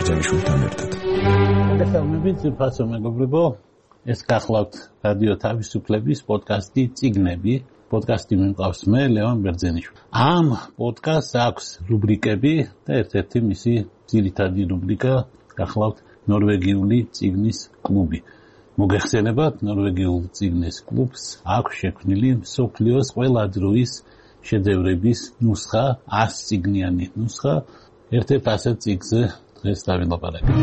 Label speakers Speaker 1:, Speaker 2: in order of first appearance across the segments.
Speaker 1: ბერძენიშვილთან ერთად.
Speaker 2: მოგესალმებით, ფასო მეგობრებო. ეს გახლავთ რადიო თავისუფლების პოდკასტი წიგნები. პოდკასტი მიმყავს მე, ლევან ბერძენიშვილი. ამ პოდკასტს აქვს რუბრიკები და ერთ-ერთი მისი ძირითადი რუბრიკა გახლავთ ნორვეგიული წიგნის კლუბი. მოგეხსენებათ, ნორვეგიულ წიგნის კლუბს აქვს შექმნილი მსოფლიოს ყველა დროის შედევრების ნუსხა, 100 წიგნიანი ნუსხა. ერთ-ერთ ასეთ წიგნზე დღეს დავილაპარაკებთ.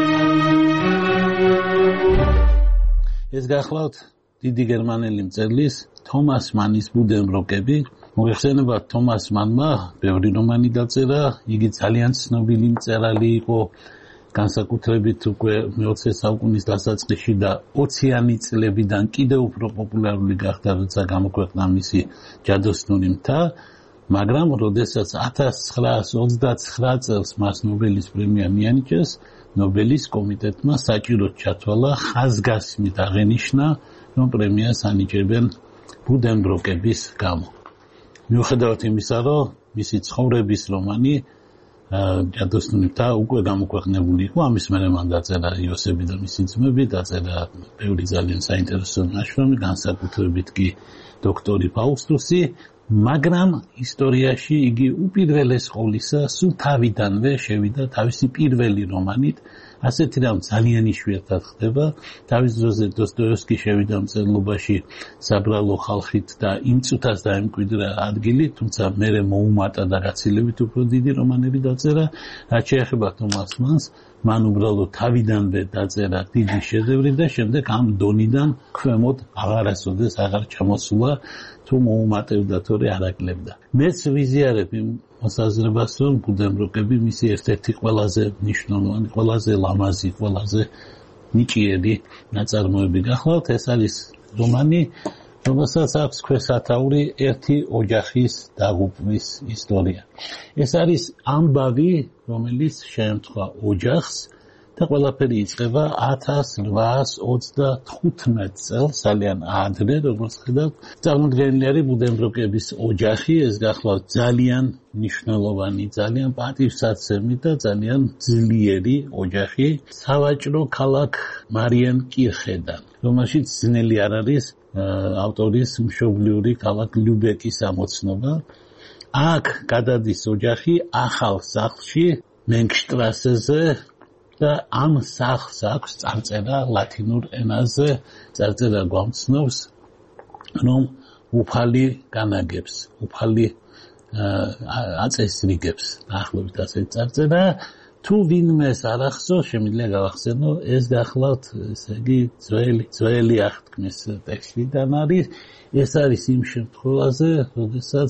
Speaker 2: ეს გახლავთ დიდი გერმანელი მწერლის თომას მანის ბუდენბროკები. მოგეხსენებათ, თომას მანმა ბევრი რომანი დაწერა, იგი ძალიან ცნობილი მწერალი იყო, განსაკუთრებით უკვე მე-20 საუკუნის დასაწყისში და 20-იანი წლებიდან კიდევ უფრო პოპულარული გახდა, როცა გამოქვეყნა მისი ჯადოსნური მთა, მაგრამ როდესაც 1929 წელს მას ნობელის პრემია მიანიჭეს, ნობელის კომიტეტმა საჭიროდ ჩათვალა ხაზგასმით აღენიშნა, რომ პრემიას ანიჭებენ ბუდენბროკების გამო. მიუხედავად იმისა, რომ მისი ცხოვრების რომანი ჯადოსნური მთა უკვე გამოქვეყნებული იყო, ამის მერე მან დაწერა იოსები და მისი ძმები, დაწერა ბევრი ძალიან საინტერესო ნაშრომი, განსაკუთრებით კი დოქტორი ფაუსტუსი, მაგრამ ისტორიაში იგი უპირველეს ყოვლისა სულ თავიდანვე შევიდა თავისი პირველი რომანით. ასეთი რამ ძალიან იშვიათად ხდება. თავის დროზე დოსტოევსკი შევიდა მწერლობაში საბრალო ხალხით და იმ წუთას დაემკვიდრა ადგილი, თუმცა მერე მოუმატა და გაცილებით უფრო დიდი რომანები დაწერა. რაც შეეხება თომას მანს, მან უბრალოდ თავიდანვე დაწერა დიდი შედევრი და შემდეგ ამ დონიდან ქვემოთ აღარასოდეს აღარ ჩამოსულა, თუ მოუმატებდა თორე არ აკლებდა. მეც ვიზიარებ იმ მოსაზრებას, რომ ბუდენბროკები მისი ერთ-ერთი ყველაზე მნიშვნელოვანი, ყველაზე ლამაზი, ყველაზე ნიჭიერი ნაწარმოები გახლავთ. ეს არის რომანი, რომელსაც აქვს ქვესათაური ერთი ოჯახის დაღუპვის ისტორია. ეს არის ამბავი, რომელიც შეემთხვა ოჯახს და ყველაფერი იწყება 1825 წელს, ძალიან ადრე, როგორც ხედავთ. წარმოდგენილი არის ბუდენბროკების ოჯახი, ეს გახლავთ ძალიან მნიშვნელოვანი, ძალიან პატივსაცემი და ძალიან ძლიერი ოჯახი, სავაჭრო ქალაქ მარიენკირხედან, რომელშიც ძნელი არ არის ავტორის მშობლიური ქალაქ ლიუბეკის ამოცნობა. აქ გადადის ოჯახი ახალ სახლში, მენგშტრასეზე და ამ სახლს აქვს წარწერა ლათინურ ენაზე, წარწერა გვამცნობს, რომ უფალი განაგებს, უფალი აწესრიგებს, დაახლოებით ასეთი წარწერა. თუ ვინმეს არ ახსოვს, შემიძლია გავახსენო, ეს გახლავთ, ესე იგი, ძველი აღთქმის ტექსტიდან არის. ეს არის იმ შემთხვევაზე, როდესაც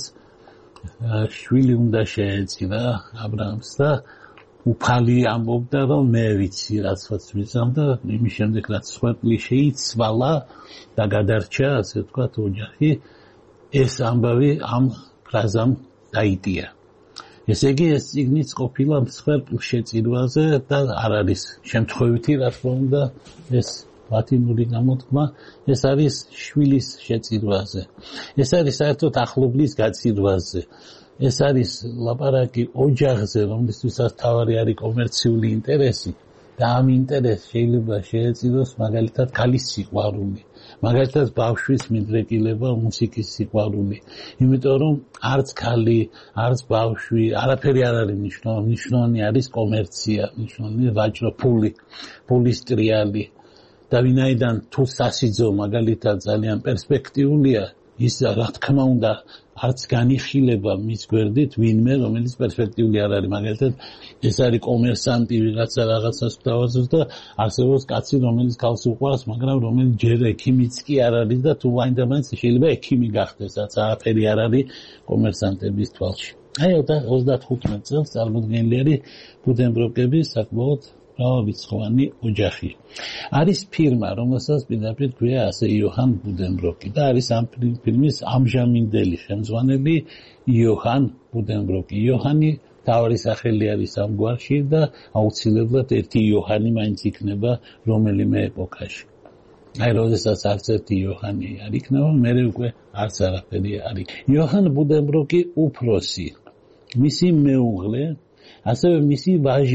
Speaker 2: შვილი უნდა შეეწირა აბრაამს და უფალი ამბობდა, რომ მე ვიცი, რაცაც ვიცამ და იმის შემდეგ, რაც სვეტლი შეიცვალა და გადარჩა, ასე ვთქვათ, ოჯახი, ეს ამბავი ამ ფრაზამ დაიტია. ესე იგი, ეს წიგნიც ყოფილა მსხვერპლ შეწირვაზე და არ არის შემთხვევითი, რა თქმა უნდა, ეს ლათინური გამოთქმა, ეს არის შვილის შეწირვაზე. ეს არის საერთოდ ახლობლის გაწირვაზე. ეს არის ლაპარაკი ოჯახზე, რომლისთვისაც თავარი არის კომერციული ინტერესი და ამ ინტერესს შეიძლება შეეწიროს მაგალითად ქალის სიყვარული, მაგალითად ბავშვის მიდრეკილება, მუსიკის სიყვარული. იმიტომ რომ არც ქალი, არც ბავშვი, არაფერი არ არის მნიშვნელოვანი, მნიშვნელოვანი არის კომერცია, მნიშვნელოვანი ვაჭრო, ფულის ტრიალი. და ვინაიდან თუ სასიძო მაგალითად ძალიან პერსპექტიულია, ის რა თქმა უნდა არც განიხილება მის გვერდით ვინმე, რომელიც პერსპექტიული არ არის. მაგალითად, ეს არის კომერსანტი, ვიღაცა რაღაცას გვთავაზობს და არსებობს კაცი, რომელიც ქალს უყვარს, მაგრამ რომელიც ჯერ ექიმიც კი არ არის და თუ მაინდა-მაინც შეიძლება ექიმი გახდეს, რაც არაფერი არ არის კომერსანტების თვალში. აი 35 წელს წარმოდგენილი არის ბუდენბროკების საკმაოდ მრავალრიცხოვანი ოჯახი. არის ფირმა, რომელსაც პირდაპირ ქვია ასე იოჰან ბუდენბროკი და არის ამ ფილმის ამჟამინდელი ხელმძღვანელი იოჰან ბუდენბროკი. იოჰანი თავი სახელი არის ამ გვარში და აუცილებლად ერთი იოჰანი მაინც იქნება რომელიმე ეპოქაში. აი, როდესაც არც ერთი იოჰანი არ იქნება, მერე უკვე არც არაფერი არ იქნება. იოჰან ბუდენბროკი უფროსი, მისი მეუღლე, ასევე მისი ვაჟი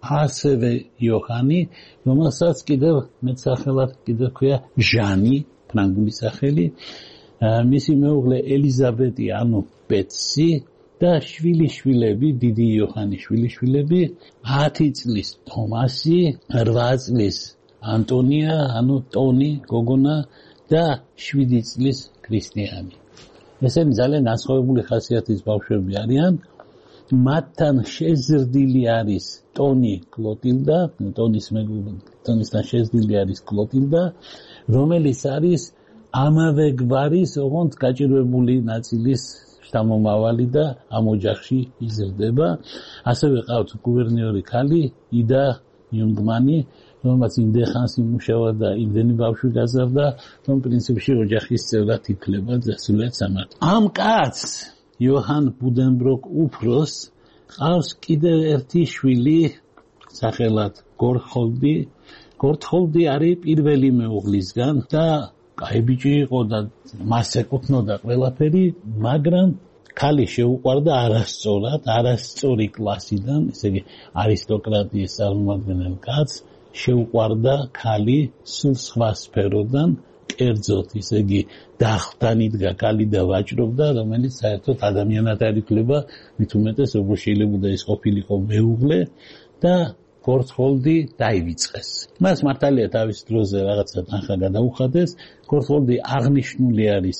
Speaker 2: ასევე იოჰანი, რომელსაც კიდევ მეტსახელად კიდევ ქვია ჟანი, ფრანგული სახელი, მისი მეუღლე ელიზაბეტი, ანუ ბეტსი და შვილიშვილები, დიდი იოჰანის შვილიშვილები, 10 წლის თომასი, 8 წლის ანტონია, ანუ ტონი, გოგონა და 7 წლის ქრისტიანი. ესენი ძალიან განსხვავებული ხასიათის ბავშვები არიან. მათთან შეზრდილი არის ტონი კლოტილდა, ტონისთან შეზრდილი არის კლოტილდა, რომელიც არის ამავე გვარის, ოღონდ გაჭირვებული ნაწილის შთამომავალი და ამ ოჯახში იზრდება. ასევე ყავთ გუბერნიორი ქალი იდა იუნგმანი, რომელმაც იმდენ იმუშავა და იმდენი ბავშვი გაზარდა, რომ პრინციპში ოჯახის წევრად ითვლება სრულიად სამართლად. ამ კაცს იოჰან ბუდენბროკ უფროს ყავს კიდევ ერთი შვილი, სახელად გორთჰოლდი. გორთჰოლდი არის პირველი მეუღლისგან და კაი ბიჭი იყო და მას ეკუთვნოდა ყველაფერი, მაგრამ ქალი შეუყვარდა არასწორად, არასწორი კლასიდან, ესე იგი არისტოკრატიის წარმომადგენელ კაცს შეუყვარდა ქალი სულ სხვა სფეროდან, კერძოდ, ესე იგი დახთან იდგა ქალი და ვაჭრობდა, რომელიც საერთოდ ადამიანად არ ითვლება, მით უმეტეს როგორ შეიძლება ის ყოფილიყო მეუღლე და გორთჰოლდი დაივიწყეს. მას მართალია თავის დროზე რაღაცა თანხა გადაუხადეს. გორთჰოლდი აღნიშნული არის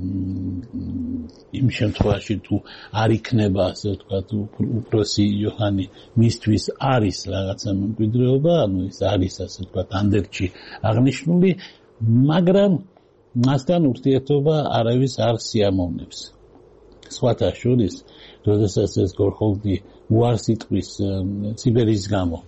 Speaker 2: იმ შემთხვევაში თუ არ იქნება, ასე ვთქვათ, უფროსი იოჰანი, მისთვის არის რაღაცა მემკვიდრეობა, ანუ ის არის, ასე ვთქვათ, ანდერძში აღნიშნული, მაგრამ მასთან ურთიერთობა არავის არ სიამოვნებს. სხვათა შორის, როდესაც ეს გორთჰოლდი უარს იტყვის ციბერის გამო,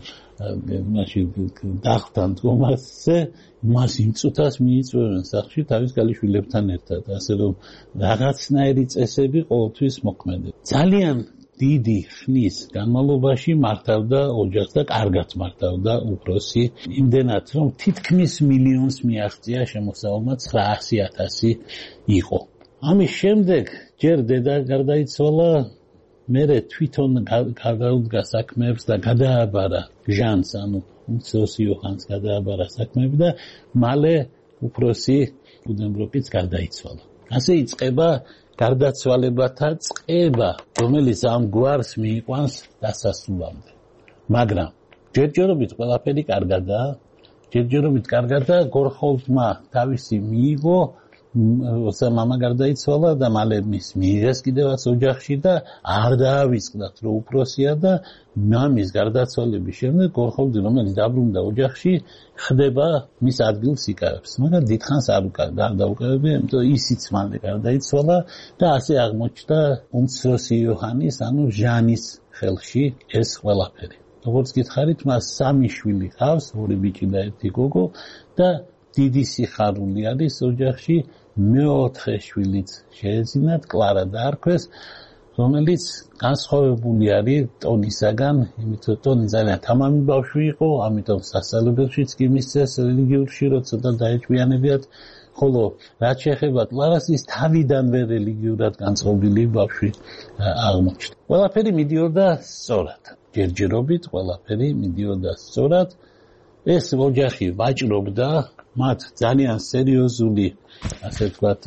Speaker 2: მაშინ დახთან თომასზე, მას იმ წუთას მიიწვევენ სახლში თავის ქალიშვილებთან ერთად, ასე რომ რაღაცნაირი წესები ყოველთვის მოქმედებდა. ძალიან დიდი ხნის განმავლობაში მართავდა ოჯახს და კარგად მართავდა უფროსი, იმდენად რომ თითქმის მილიონს მიაღწია შემოსავალმა 900,000 იყო. ამის შემდეგ ჯერ დედა გარდაიცვალა, მერე თვითონ გადაუდგა საქმეებს და გადააბარა ჟანს, ანუ უმცროსი იოჰანს გადააბარა საქმეები და მალე უფროსი ბუდენბროკიც გარდაიცვალა. ასე იწყება გარდაცვალებათა წყება, რომელიც ამ გვარს მიიყვანს დასასრულამდე. მაგრამ ჯერჯერობით ყველაფერი კარგადაა, ჯერჯერობით კარგადაა, გორთჰოლდმა თავისი მიიღო, როცა მამა გარდაიცვალა და მალე მის მიიღეს კიდევაც ოჯახში და არ დაავიწყდათ, რომ უფროსია და მამის გარდაცვალების შემდეგ გორთჰოლდი, რომელიც დაბრუნდა ოჯახში, ხდება მის ადგილს იკავებს. მაგრამ დიდხანს არ დაუკავებია, იმიტომ ისიც მალე გარდაიცვალა და ასე აღმოჩნდა უმცროსი იოჰანის, ანუ ჟანის ხელში ეს ყველაფერი. როგორც გითხარით, მას 3 შვილი ჰყავს, 2 ბიჭი და 1 გოგო და დიდი სიხარული არის ოჯახში. მეოთხე შვილიც შეეძინათ, კლარა დაარქვეს, რომელიც განსხვავებული არის ტონისაგან, იმიტომ ტონი ძალიან თამამი ბავშვი იყო, ამიტომ სასწავლებელშიც კი მისცეს რელიგიურში, როცა დაეჭვიანებიათ, ხოლო რაც შეეხება კლარას, ის თავიდანვე რელიგიურად განწყობილი ბავშვი აღმოჩნდა. ყველაფერი მიდიოდა სწორად, ჯერჯერობით ყველაფერი მიდიოდა სწორად. ეს ოჯახი ვაჭრობდა, მათ ძალიან სერიოზული, ასე ვთქვათ,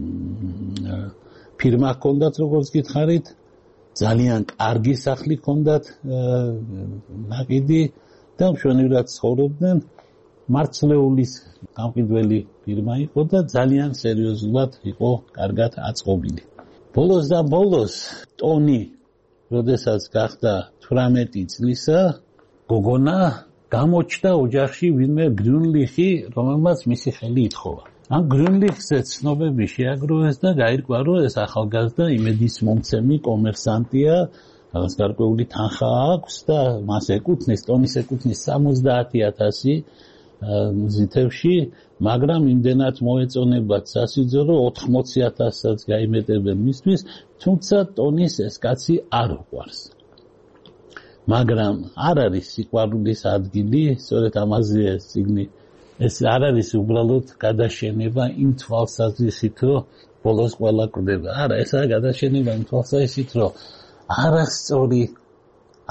Speaker 2: ფირმა ჰქონდათ, როგორც გითხარით, ძალიან კარგი სახლი ჰქონდათ, ნაკიდი და მშვენივრად ცხოვრობდნენ. მარცვლეულის გამყიდველი ფირმა იყო და ძალიან სერიოზულად იყო კარგად აწყობილი. ბოლოს და ბოლოს ტონი, როდესაც გახდა 18 წლისა, გოგონა გამოჩნდა ოჯახში ვინმე გრუნლიხი, რომელმაც მისი ხელი ითხოვა. ამ გრუნლიხზე ცნობები შეაგროვეს და გაირკვა, რომ ეს ახალგაზრდა იმედის მომცემი კომერსანტია, რაღაც გარკვეული თანხა აქვს და მას ეკუთვნის, ტონის ეკუთვნის 70,000 ზითევში, მაგრამ იმდენად მოეწონებათ სასიძო, რომ 80,000-საც გაიმეტებენ მისთვის, თუმცა ტონის ეს კაცი არ უყვარს. მაგრამ არ არის სიყვარულის ადგილი, სწორედ ამაზეა წიგნი. ეს არ არის უბრალოდ გადაშენება იმ თვალსაზრისით, რომ ბოლოს ყველა კვდება. არა, ესაა გადაშენება იმ თვალსაზრისით, რომ არასწორი,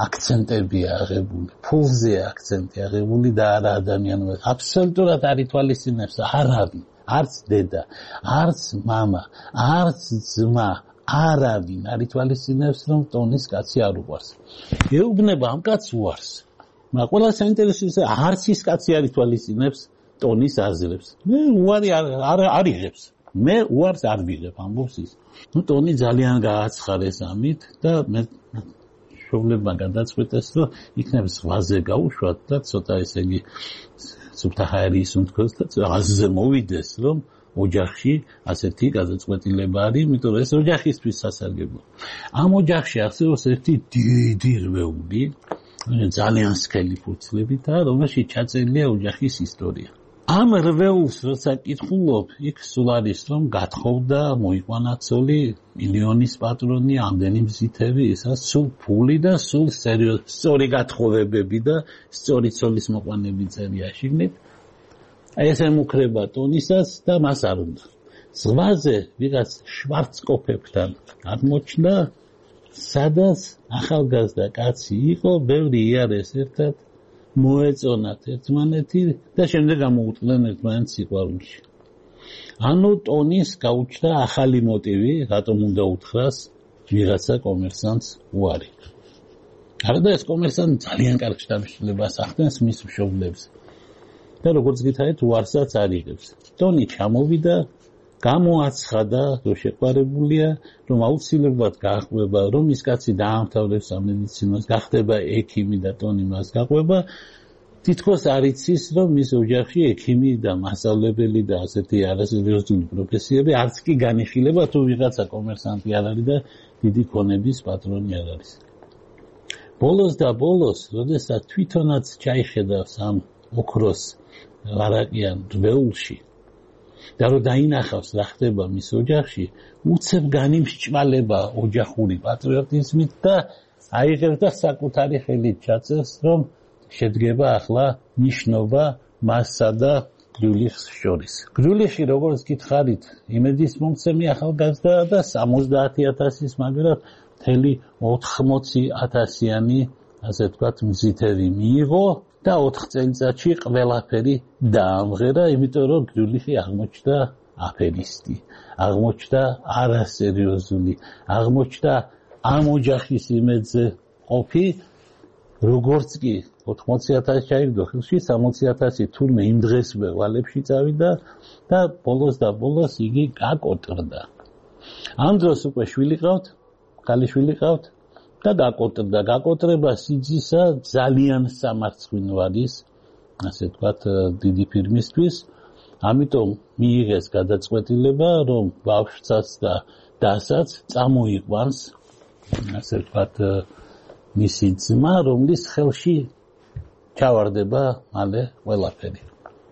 Speaker 2: აქცენტებია აღებული, ფულზე აქცენტი აღებული და არა ადამიანმა. აბსოლუტურად არ ითვალისწინებს არავინ, არც დედა, არც მამა, არც ძმა, არავინ არ ითვალისწინებს, რომ ტონის კაცი არ უყვარს. ეუბნება ამ კაცს უარს. მაგრამ ყველა საინტერესოა, არც ის კაცი არ ითვალისწინებს ტონის აზრებს. მე უარი არ იღებს. მე უარს არ ვიღებ ამბობს ის. ტონი ძალიან გააცხარეს ამით და მე მშობლებმა გადაწყვეტეს, რომ იქნებ ზღვაზე გაუშვათ და ცოტა ესე იგი სუბთაჰაერის უნთქოს და ზღვაზე მოვიდეს, რომ ოჯახში ასეთი გადაწყვეტილება არის, იმიტომ რომ ეს ოჯახისთვის სასარგებლოა. ამ ოჯახში არსებობს ერთი დიდი რვეული, ძალიან სქელი ფურცლებით, რომელშიც ჩაწერილია ოჯახის ისტორია. ამ რვეულს როცა კითხულობ, იქ სულ არის რომ გათხოვდა, მოიყვანა ცოლი, მილიონის პატრონი, ამდენი მზითები, ისა სულ ფული და სულ სწორი გათხოვებები და სწორი ცოლის მოყვანები წერია შიგნით. ეს ემუქრება ტონისაც და მას არ უნდა. ზღვაზე ვიღაც შვარცკოპებთან აღმოჩნდა, სადაც ახალგაზრდა კაცი იყო, ბევრი იარეს ერთად მოეწონათ ერთმანეთი და შემდეგ გამოუწყდნენ ერთმანეთს სიყვარულში. ანუ ტონის გაუჩნდა ახალი მოტივი, რატომ უნდა უთხრას ვიღაცა კომერსანტს უარი. არადა ეს კომერსანტი ძალიან კარგ შთამშილებას ახდენს მის მშობლებს. და როგორც გითხარით, უარსაც არ იღებს. ტონი ჩამოვიდა, გამოაცხადა, რომ შეყვარებულია, რომ აუცილებლად გააყვება, რომ ის კაცი დაამთავრებს სამედიცინოს, გახდება ექიმი და ტონი მას გაყვება. თითქოს არ იცის, რომ მის ოჯახში ექიმი და მასწავლებელი და ასეთი არასერიოზული პროფესიები არც კი განიხილება, თუ ვიღაცა კომერსანტი არ არის და დიდი ქონების პატრონი არ არის. ბოლოს და ბოლოს, როდესაც თვითონაც ჩაიხედავს ამ ოქროს ვარაკიან რვეულში და რომ დაინახავს რა ხდება მის ოჯახში, უცებ განიმსჭვალება ოჯახური პატრიოტიზმით და აიღებს და საკუთარი ხელით ჩაწერს, რომ შედგება ახლა ნიშნობა მასსა და გრიულიხს შორის. გრიულიხი, როგორც გითხარით, იმედის მომცემი ახალგაზრდაა და 70,000-ის, მაგრამ მთელი 80,000-იანი, ასე ვთქვათ, მზითები მიიღო და 4 წელიწადში ყველაფერი დაამღერა, იმიტომ რომ გრიულიხი აღმოჩნდა აფერისტი, აღმოჩნდა არასერიოზული, აღმოჩნდა ამ ოჯახის იმედზე ყოფი, როგორც კი 80,000 ჩაიგდო ხელში, 60,000 თურმე იმ დღესვე ვალებში წავიდა და ბოლოს და ბოლოს იგი გაკოტრდა. ამ დროს უკვე შვილი ყავთ, ქალიშვილი ყავთ და გაკოტრდა. გაკოტრება სიძისა ძალიან სამარცხვინო არის, ასე ვთქვათ, დიდი ფირმისთვის. ამიტომ მიიღეს გადაწყვეტილება, რომ ბავშვსაც და დასაც წამოიყვანს, ასე ვთქვათ, მისი ძმა, რომლის ხელში ჩავარდება მალე ყველაფერი.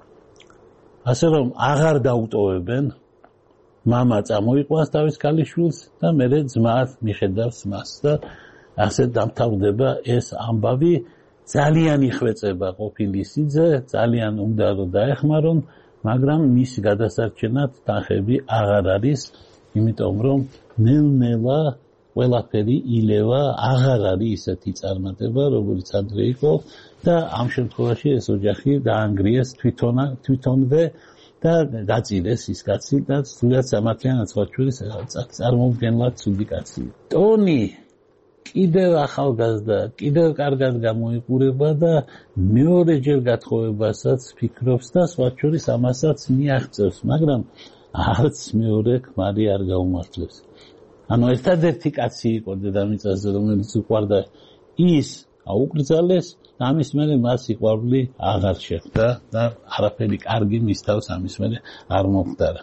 Speaker 2: ასე რომ აღარ დაუტოვებენ, მამა წამოიყვანს თავის ქალიშვილს და მერე ძმა მიხედავს მას და ასე დამთავრდება ეს ამბავი. ძალიან იხვეწება ყოფილი სიძე, ძალიან უნდა რომ დაეხმარონ, მაგრამ მის გადასარჩენად თანხები აღარ არის, იმიტომ რომ ნელ-ნელა ყველაფერი ილევა, აღარ არის ისეთი წარმატება, როგორც ადრე იყო და ამ შემთხვევაში ეს ოჯახი დაანგრიეს თვითონვე და დაწირეს ის კაცი და სულად სამართლიანად სხვა შორის წარმოუდგენლად ცუდი კაცი. ტონი კიდევ ახალგაზრდა, კიდევ კარგად გამოიყურება და მეორეჯერ გათხოვებასაც ფიქრობს და სხვა შორის ამასაც მიაღწევს, მაგრამ არც მეორე ქმარი არ გაუმართლებს. ანუ ერთადერთი კაცი იყო დედამიწაზე, რომელიც უყვარდა, ის აუკრძალეს, ამის მერე მას სიყვარული აღარ შეხვდა და არაფერი კარგი მის თავს ამის მერე არ მომხდარა.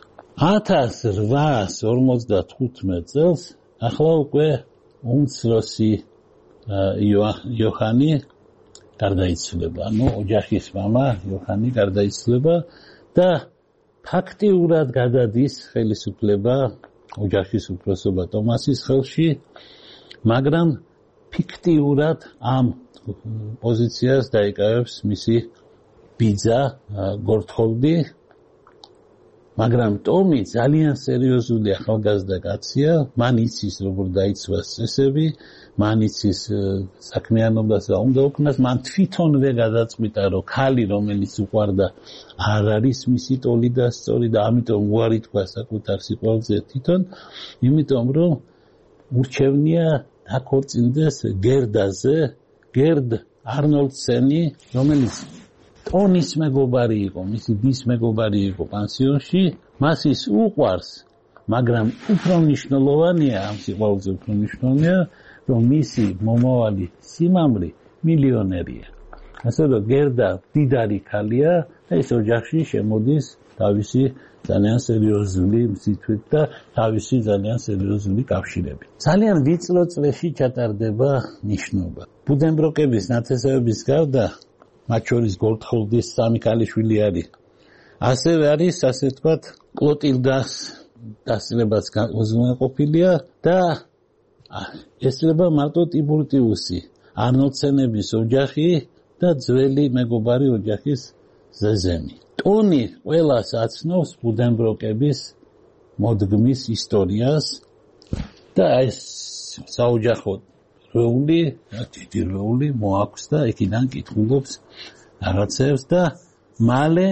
Speaker 2: 1855 წელს ახლა უკვე უმცროსი იოჰანი გარდაიცვლება, ანუ ოჯახის მამა იოჰანი გარდაიცვლება და ფაქტიურად გადადის ხელისუფლება ოჯახის უფროსობა ტომასის ხელში, მაგრამ ფიქტიურად ამ პოზიციას დაიკავებს მისი ბიძა გორთჰოლდი, მაგრამ ტომი ძალიან სერიოზული ახალგაზრდა კაცია, მან იცის როგორ დაიცვას წესები, მან იცის საქმიანობას რა უნდა უკნას, მან თვითონვე გადაწყვიტა, რომ ქალი რომელიც უყვარდა არ არის მისი ტოლი და სწორი და ამიტომ უარი თქვა საკუთარ სიყვარულზე თვითონ, იმიტომ რომ ურჩევნია დაქორწინდეს გერდაზე, გერდ არნოლდსენი, რომელიც ტონის მეგობარი იყო, მისი დის მეგობარი იყო პანსიონში, მას ის უყვარს, მაგრამ უფრო მნიშვნელოვანია ამ სიყვარულზე უფრო მნიშვნელოვანია, რომ მისი მომავალი სიმამრი მილიონერია. ასე რომ გერდა დიდარი ქალია და ეს ოჯახში შემოდის თავისი ძალიან სერიოზული მზითვით და თავისი ძალიან სერიოზული კავშირები. ძალიან ვიწრო წრეში ჩატარდება ნიშნობა. ბუდენბროკების ნათესავების გარდა მათ შორის გოლდხოლდის სამი ქალიშვილი არის. ასევე არის, ასე ვთქვათ, კლოტილდას დასწრებაც უზრუნველყოფილია და ესწრება მარტო ტიბურტიუსი, არნოლდსენების ოჯახი და ძველი მეგობარი ოჯახის ზეზემი. ტონი ყველას აცნობს ბუდენბროკების მოდგმის ისტორიას და ეს საოჯახო რეული, დიდი რეული მოაქვს და იქიდან კითხულობს რაღაცებს და მალე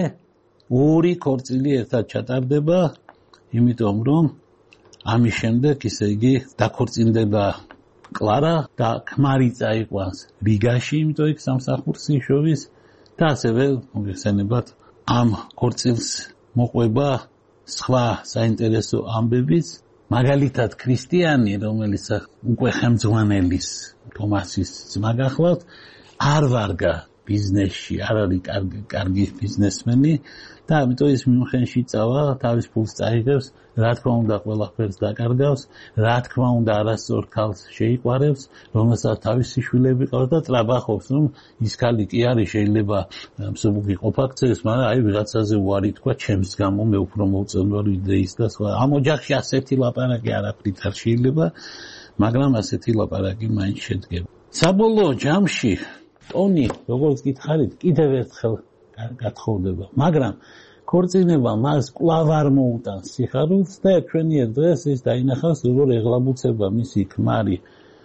Speaker 2: ორი ქორწილი ერთად ჩატარდება, იმიტომ რომ ამის შემდეგ ისე იგი დაქორწინდება კლარა და ქმარი წაიყვანს რიგაში, იმიტომ იქ სამსახურს იშოვის და ასევე მოგეხსენებათ ამ ქორწილს მოყვება სხვა საინტერესო ამბებიც, მაგალითად ქრისტიანი, რომელიც უკვე ხელმძღვანელის თომასის ძმა გახლავთ, არ ვარგა ბიზნესში, არ არის კარგი ბიზნესმენი და ამიტომ ის მიუნხენში წავა, თავის ფულს წაიღებს, რა თქმა უნდა ყველაფერს დაკარგავს, რა თქმა უნდა არასწორ ქალს შეიყვარებს, რომელსაც თავისი შვილები ყავს და ტრაბახობს, რომ ის ქალი კი არის, შეიძლება მსუბუქი ყოფაქცეს, მაგრამ აი ვიღაცაზე უარი თქვა, ჩემს გამო მე უფრო მოვწონვარ ვიდრე ის და სხვა. ამ ოჯახში ასეთი ლაპარაკი არაფრით არ შეიძლება, მაგრამ ასეთი ლაპარაკი მაინც შედგება. საბოლოო ჯამში ტონი, როგორც გითხარით, კიდევ ერთხელ გათხოვდება, მაგრამ ქორწინება მას კვლავ არ მოუტანს სიხარულს და ჩვენიერ დღეს ის დაინახავს, როგორ ეღლაბუცება მისი ქმარი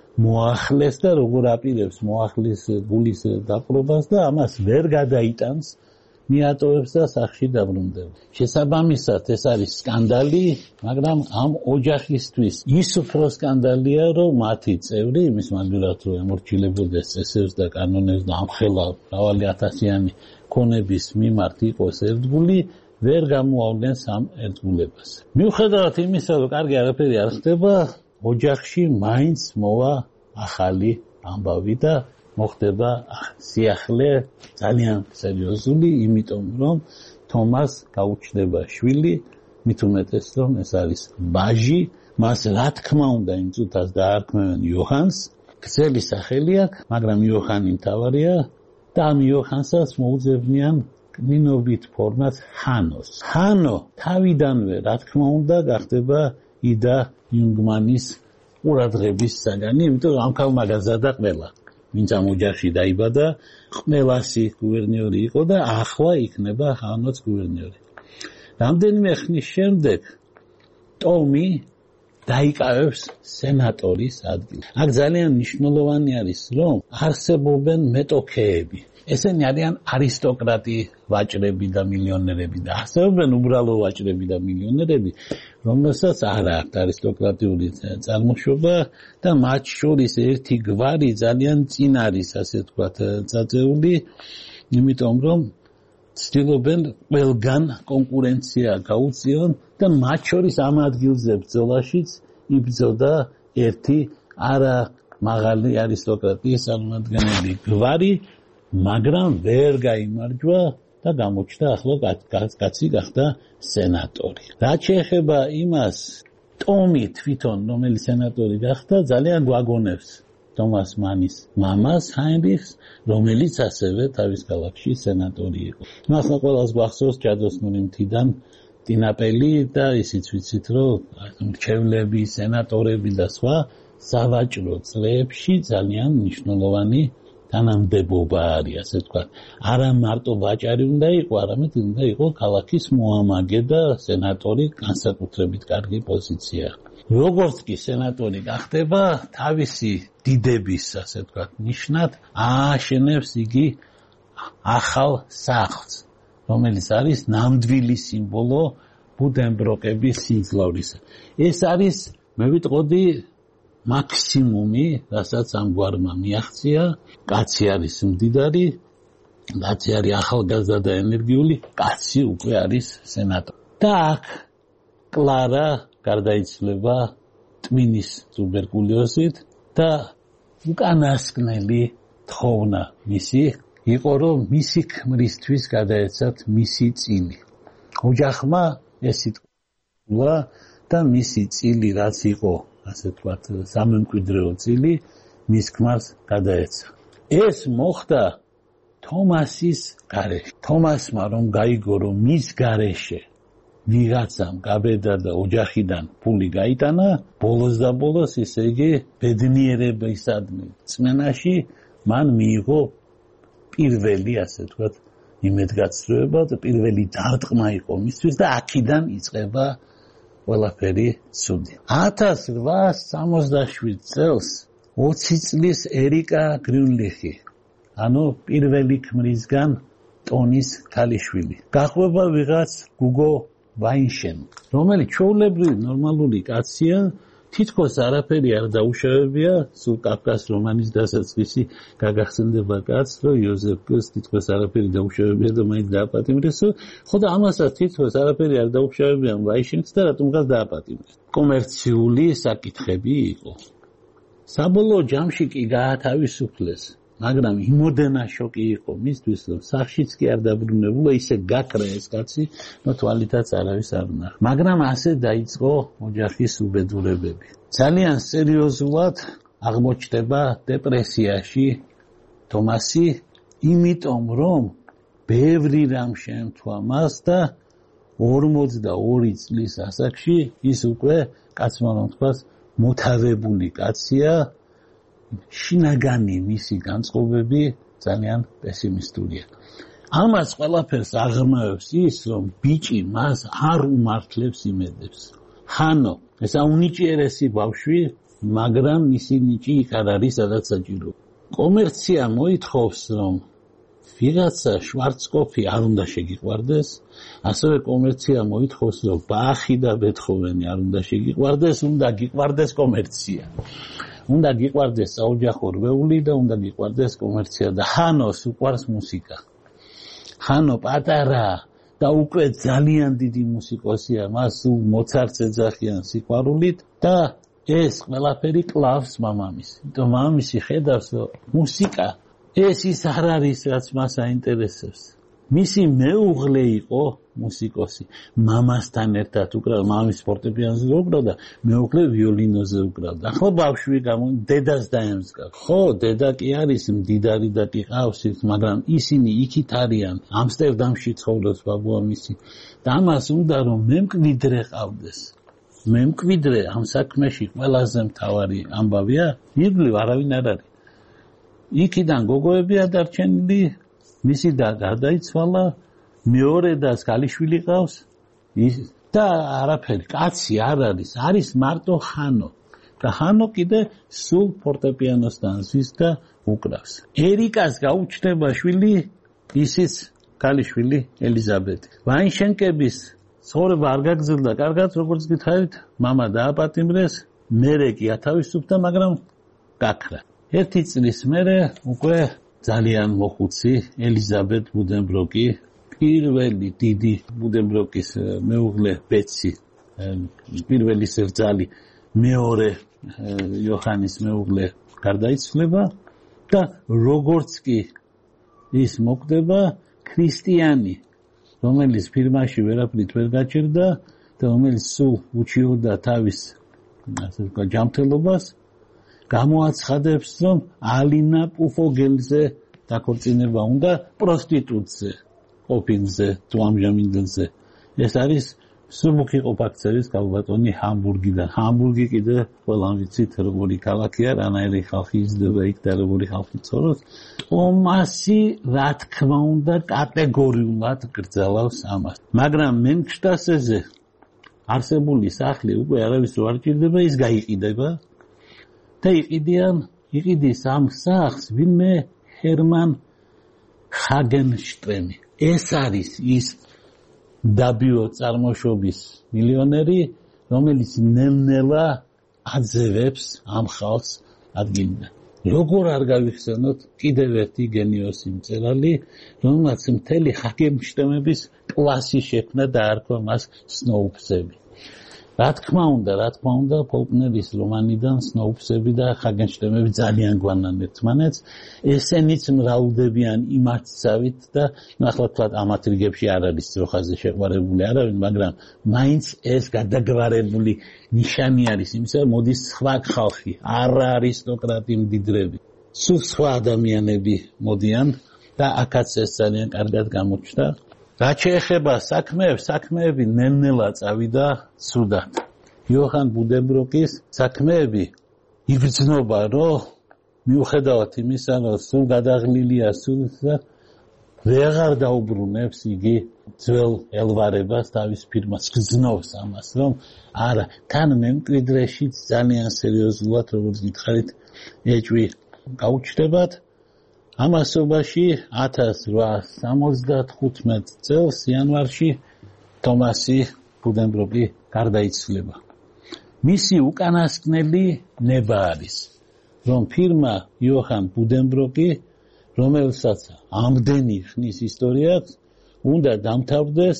Speaker 2: მოახლეს და როგორ აპირებს მოახლის გულის დაპყრობას და ამას ვერ გადაიტანს, მიატოვებს და სახლში დაბრუნდება. შესაბამისად, ეს არის სკანდალი, მაგრამ ამ ოჯახისთვის ის უფრო სკანდალია, რომ მათი წევრი, იმის მაგალითად, რომ ემორჩილებოდეს წესებს და კანონებს და ამხელა მრავალი ათასიანი ქონების მიმართ იყოს ერთგული, ვერ გამოავლენს ამ ერთგულებას. მიუხედავად იმისა, რომ კარგი არაფერი არ ხდება, ოჯახში მაინც მოვა ახალი ამბავი და მოხდება სიახლე ძალიან სერიოზული, იმიტომ რომ თომას გაუჩნდება შვილი, მით უმეტეს რომ ეს არის ბაჟი, მას რა თქმა უნდა იმ წუთას დაარქმევენ იოჰანს, გრძელი სახელი აქვს, მაგრამ იოჰანი მთავარია და ამ იოჰანსაც მოუძებნიან კნინობით ფორმას ჰანოს. ჰანო თავიდანვე რა თქმა უნდა გახდება იდა იუნგმანის ყურადღების საგანი, იმიტომ რომ ამ ქალმა გაზარდა ყველა. ვინც ამ ოჯახში დაიბადა, ყველასი გუბერნიორი იყო და ახლა იქნება ჰანოც გუბერნიორი. რამდენიმე ხნის შემდეგ ტომი დაიკავებს სენატორის ადგილს. აქ ძალიან მნიშვნელოვანი არის, რომ არსებობენ მეტოქეები. ესენი არიან არისტოკრატი ვაჭრები და მილიონერები და არსებობენ უბრალო ვაჭრები და მილიონერები, რომელსაც არ აქვთ არისტოკრატიული წარმოშობა და მათ შორის ერთი გვარი ძალიან წინ არის, ასე ვთქვათ, წაწეული, იმიტომ რომ ცდილობენ ყველგან კონკურენცია გაუწიონ და მათ შორის ამ ადგილზე ბრძოლაშიც იბრძოდა ერთი არა მაღალი არისტოკრატიის წარმომადგენელი გვარი, მაგრამ ვერ გაიმარჯვა და გამოჩნდა ახლა კაცი გახდა სენატორი. რაც შეეხება იმას, ტომი თვითონ, რომელიც სენატორი გახდა, ძალიან გვაგონებს თომას მანის მამას ჰაინრიხს, რომელიც ასევე თავის ქალაქში სენატორი იყო. მასლა ყველას გვახსოვს ჯადოსნური მთიდან ტინაპელი და ისიც ვიცით, რომ მრჩევლები, სენატორები და სხვა სავაჭრო წრეებში ძალიან მნიშვნელოვანი თანამდებობა არის, ასე თქვა. არა მარტო ვაჭარი უნდა იყო, არამედ უნდა იყო ქალაქის მოამაგე და სენატორი განსაკუთრებით კარგი პოზიცია. როგორც კი სენატორი გახდება, თავისი დიდების, ასე თქვა, ნიშნად ააშენებს იგი ახალ სახლს, რომელიც არის ნამდვილი სიმბოლო ბუდენბროკების სიმძლავრისა. ეს არის, მე ვიტყოდი, მაქსიმუმი, რასაც ამ გვარმა მიაღწია. კაცი არის მდიდარი, კაცი არის ახალგაზრდა და ენერგიული, კაცი უკვე არის სენატორი. და აქ კლარა გარდაიცვლება ტვინის ტუბერკულოზით და უკანასკნელი თხოვნა მისი იყო, რომ მისი ქმრისთვის გადაეცათ მისი წილი. ოჯახმა ეს სიტყვა და მისი წილი, რაც იყო, ასე ვთქვათ, სამემკვიდრეო წილი, მის ქმარს გადაეცა. ეს მოხდა თომასის გარეშე. თომასმა რომ გაიგო, რომ მის გარეშე ვიღაცამ გაბედა და ოჯახიდან ფული გაიტანა, ბოლოს და ბოლოს, ისე იგი ბედნიერებისადმი წმენაში მან მიიღო პირველი, ასე ვთქვათ, იმედგაცრუება და პირველი დარტყმა იყო მისთვის და აქედან იწყება ყველაფერი ცუდი. 1867 წელს 20 წლის ერიკა გრიუნლიხი, ანუ პირველი ქმრისგან ტონის ქალიშვილი, გაყვება ვიღაც გუგო ვაინშენი, რომელიც ჩვეულებრივი ნორმალური კაცია, თითქოს არაფერი არ დაუშავებია, სულ კაფკას რომანის დასაწყისი გაგახსენდება კაცს, რომ იოზეფს თითქოს არაფერი დაუშავებია და მაინც დააპატიმრეს, ხო და ამასაც თითქოს არაფერი არ დაუშავებია ვაინშენს და რატომღაც დააპატიმრეს. კომერციული საკითხები იყო. საბოლოო ჯამში კი გაათავისუფლეს, მაგრამ იმოდენა შოკი იყო მისთვის, რომ სახშიც კი არ დაბრუნებულა, ისე გაქრა ეს კაცი, რომ თვალითაც არავის არ უნახა. მაგრამ ასე დაიწყო ოჯახის უბედურებები. ძალიან სერიოზულად აღმოჩნდება დეპრესიაში თომასი, იმიტომ რომ ბევრი რამ შეემთვა მას და 42 წლის ასაკში ის უკვე, კაცმა რომ თქვას, მოთავებული კაცია. შინაგანი მისი განწყობები ძალიან პესიმისტურია. ამას ყველაფერს აღრმავებს ის, რომ ბიჭი მას არ უმართლებს იმედებს. ხანო, ესა უნიჭიერესი ბავშვი, მაგრამ მისი ნიჭი იქ არ არის, სადაც საჭირო. კომერცია მოითხოვს, რომ ვიღაცა შვარცკოფი არ უნდა შეგიყვარდეს, ასევე კომერცია მოითხოვს, რომ ბახი და ბეთჰოვენი არ უნდა შეგიყვარდეს, უნდა გიყვარდეს კომერცია. უნდა გიყვარდეს საოჯახო რვეული და უნდა გიყვარდეს კომერცია და ხანოს უყვარს მუსიკა. ხანო პატარა და უკვე ძალიან დიდი მუსიკოსია, მას მოცარტს ეძახიან სიყვარულით და ეს ყველაფერი კლავს მამამისი. იმიტომ მამამისი ხედავს, რომ მუსიკა ეს ის არ არის, რაც მას აინტერესებს. მისი მეუღლე იყო მუსიკოსი. მამასთან ერთად უკრავდა, მამის ფორტეპიანოზე უკრავდა, მეუღლე ვიოლინოზე უკრავდა. ხო, ბავშვი დედას დაემსგავსა. ხო, დედა კი არის მდიდარი და კი ყავს, მაგრამ ისინი იქით არიან, ამსტერდამში ცხოვრობს ბაბუამისი. და ამას უნდა რომ მემკვიდრე ყავდეს. მემკვიდრე ამ საქმეში ყველაზე მთავარი ამბავია, ირგვლივ არავინ არ არის. იქიდან გოგოებია დარჩენილი, მისი და გარდაიცვალა, მეორე დას ქალიშვილი ყავს და არაფერი, კაცი არ არის, არის მარტო ხანო. და ხანო კიდე სულ ფორტეპიანოსთან ზის და უკრავს. ერიკას გაუჩნდება შვილი, ისიც ქალიშვილი ელიზაბეტი. ვაინშენკების ცხოვრება არ გაგრძელდა კარგად, როგორც გითხარით, მამა დააპატიმრეს, მერე კი ათავისუფლდა, მაგრამ გაქრა. 1 წლის მერე უკვე ძალიან მოხუცი ელიზაბეტ ბუდენბროკი, პირველი დიდი ბუდენბროკის მეუღლე ბეცი, პირველი სერძალი, მეორე იოჰანის მეუღლე გარდაიცვლება და როგორც კი ის მოკვდება, ქრისტიანი, რომელიც ფირმაში ვერაფრით ვერ გაჭირდა და რომელიც სულ უჩიოდა თავის, ასე ვთქვათ, ჯანმრთელობას, გამოაცხადებს, რომ ალინა პუფოგელზე დაქორწინება უნდა პროსტიტუტზე, ყოფილზე თუ ამჟამინდელზე. ეს არის სულ მოგიყო აქციის კალბატონი ჰამბურგიდან. ჰამბურგი კიდე ყველამ ვიცით როგორი ქალაქია, რანაირი ხალხი იზრდება იქ და როგორი ხალხი ცხოვრობს. ტომასი რა თქმა უნდა კატეგორიულად გრძელავს ამას. მაგრამ მენქშტასეზე არსებული სახლი უკვე არავის რო არ ჭირდება, ის გაიყიდება და იყიდის ამ სახლს ვინმე ჰერმან ჰაგენშტენი. ეს არის ის დაბიო წარმოშობის მილიონერი, რომელიც ნელ-ნელა აძევებს ამ ხალხს ადგილიდან. როგორ არ გავიხსენოთ კიდევ ერთი გენიოსი მწერალი, რომელსაც მთელი ჰაგენშტენების კლასი შექმნა და არქვა მას სნოუფსები. რა თქმა უნდა, ფოლკნერის რომანიდან სნოუფსები და ჰაგენშტენები ძალიან გვანან ერთმანეთს. ესენიც მრავლდებიან იმართსავით და ახლა თქვათ ამათ რიგებში არ არის ძროხაზე შეყვარებული არავინ, მაგრამ მაინც ეს გადაგვარებული ნიშანი არის იმისა, მოდის სხვა ხალხი, არა არისტოკრატი მდიდრები. სულ სხვა ადამიანები მოდიან და აქაც ეს ძალიან კარგად გამოჩნდა. რაც შეეხება საქმეები ნელ-ნელა წავიდა ცუდად. იოჰან ბუდენბროკის საქმეები იგრძნობა, რომ მიუხედავად იმისა, რომ სულ გადაღლილია სულსა, ვეღარ დაუბრუნებს იგი ძველ ელვარებას თავის ფირმას, გრძნობს ამას, რომ არა, თან მემკვიდრეშიც ძალიან სერიოზულად, როგორც გითხარით, ეჭვი გაუჩნდებათ. ამასობაში 1875 წელს იანვარში თომასი ბუდენბროკი გარდაიცვლება. მისი უკანასკნელი ნება არის, რომ ფირმა იოჰან ბუდენბროკი, რომელსაც ამდენი ხნის ისტორია უნდა დამთავრდეს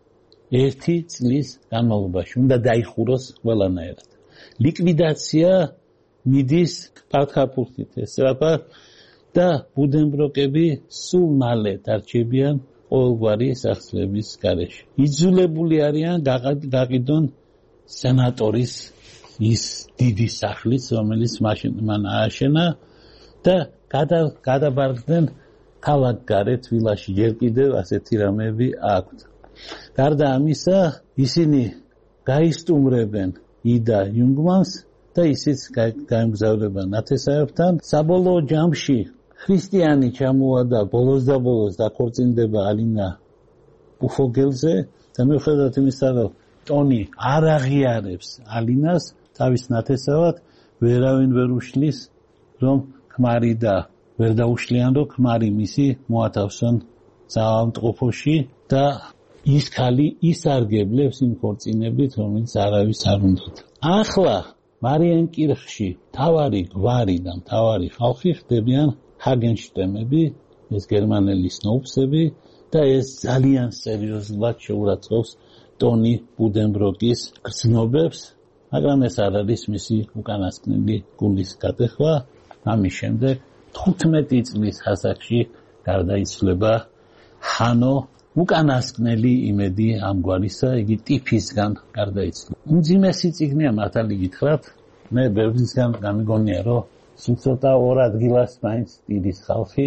Speaker 2: 1 წლის განმავლობაში, უნდა დაიხუროს ყველანაირად. ლიკვიდაცია მიდის ფართხაფურთით ესწრაფა და ბუდენბროკები სულ მალე დარჩებიან ყოველგვარი სახსრების გარეშე. იძულებული არიან გაყიდონ სენატორის ის დიდი სახლიც, რომელიც მან ააშენა და გადაბარგდნენ ქალაქ გარეთ ვილაში. ჯერ კიდევ ასეთი რამეები აქვთ. გარდა ამისა, ისინი გაისტუმრებენ იდა იუნგმანს და ისიც გაემგზავრება ნათესავებთან. საბოლოო ჯამში ქრისტიანი ჩამოადა, ბოლოს დაქორწინდება ალინა პუფოგელზე და მიუხედავად იმისა, რომ ტონი არ აღიარებს ალინას თავის ნათესავად, ვერავინ ვერ უშლის, რომ ქმარი და ვერ დაუშლიან, რომ ქმარი მისი მოათავსონ საავადმყოფოში და ის ქალი ისარგებლებს იმ ქორწინებით, რომელიც არავის არ უნდათ. ახლა მარიენ კირხში თავარი გვარი და თავარი ხალხი ხდებიან ჰაგენშტენები, ეს გერმანელი სნოუფსები და ეს ძალიან სერიოზულად შეურაცხყოფს ტონი ბუდენბროკის გრძნობებს, მაგრამ ეს არ არის მისი უკანასკნელი გულის გადახვა. ამის შემდეგ 15 წლის ასაკში გარდაიცვლება ჰანო, უკანასკნელი იმედი ამგვარისა, იგი ტიფისგან გარდაიცვალა. უმძიმესი წიგნია მართალი გითხრათ, მე ბევრისგან გამიგონია, რომ სულ ცოტა ორ ადგილას მაინც ტირის ხალხი.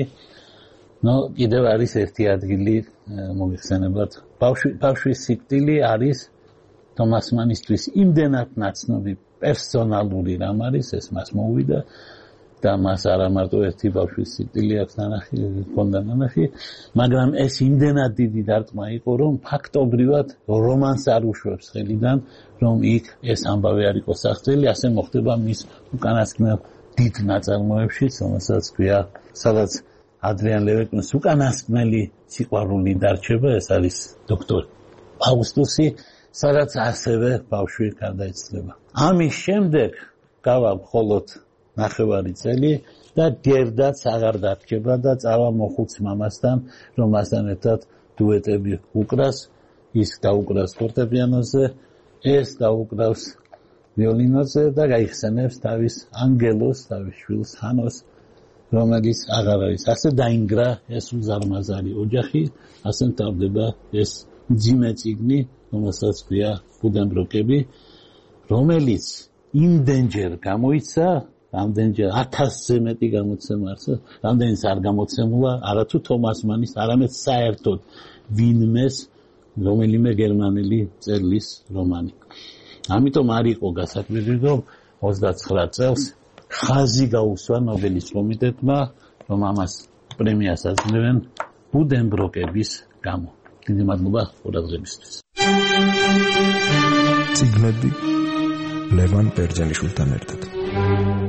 Speaker 2: კიდევ არის ერთი ადგილი მოგიხსენებათ. ბავშვის სიკვდილი არის თომას მანისთვის იმდენად ნაცნობი პერსონალური რამ არის, ეს მას მოუვიდა და მას არა მარტო ერთი ბავშვის სიკვდილი აქვს ჰქონდა ნანახი, მაგრამ ეს იმდენად დიდი დარტყმა იყო, რომ ფაქტობრივად რომანს არ უშვებს ხელიდან, რომ იქ ეს ამბავი არ იყოს აღწერილი, ასე მოხდება მის უკანასკნელ დიდ ნაწარმოებში, რომელსაც ქვია, სადაც ადრიან ლევეკინის უკანასკნელი სიყვარული დარჩება, ეს არის დოქტორ ფაუსტუსი, სადაც ასევე ბავშვი გარდაიცვლება. ამის შემდეგ გავა მხოლოდ 9 წელი და გერდაც აღარ დარჩება და წავა მოხუც მამასთან, რომ მასთან ერთად დუეტები უკრას, ის დაუკრას ფორტეპიანოზე, ეს დაუკრავს ვიოლინოზე და გაიხსენებს თავის ანგელოს, თავის შვილს ჰანოს, რომელიც აღარ არის. ასე დაინგრა ეს უზარმაზარი ოჯახი, ასე მთავრდება ეს მძიმე წიგნი, რომელსაც ქვია ბუდენბროკები, რომელიც იმდენჯერ გამოიცა, რამდენჯერ 1000-ზე მეტი გამოცემა არსებობს, რამდენიც არ გამოცემულა არათუ თომას მანის, არამედ საერთოდ ვინმეს რომელიმე გერმანელი წერლის რომანი. ამიტომ არ იყო გასაკვირი, რომ 29 წელს ხაზი გაუსვა ნობელის კომიტეტმა, რომ ამას პრემიას აძლევენ ბუდენბროკების გამო. დიდი მადლობა ყურადღებისთვის.
Speaker 1: ციგნები ლევან ბერძენიშვილთან ერთად.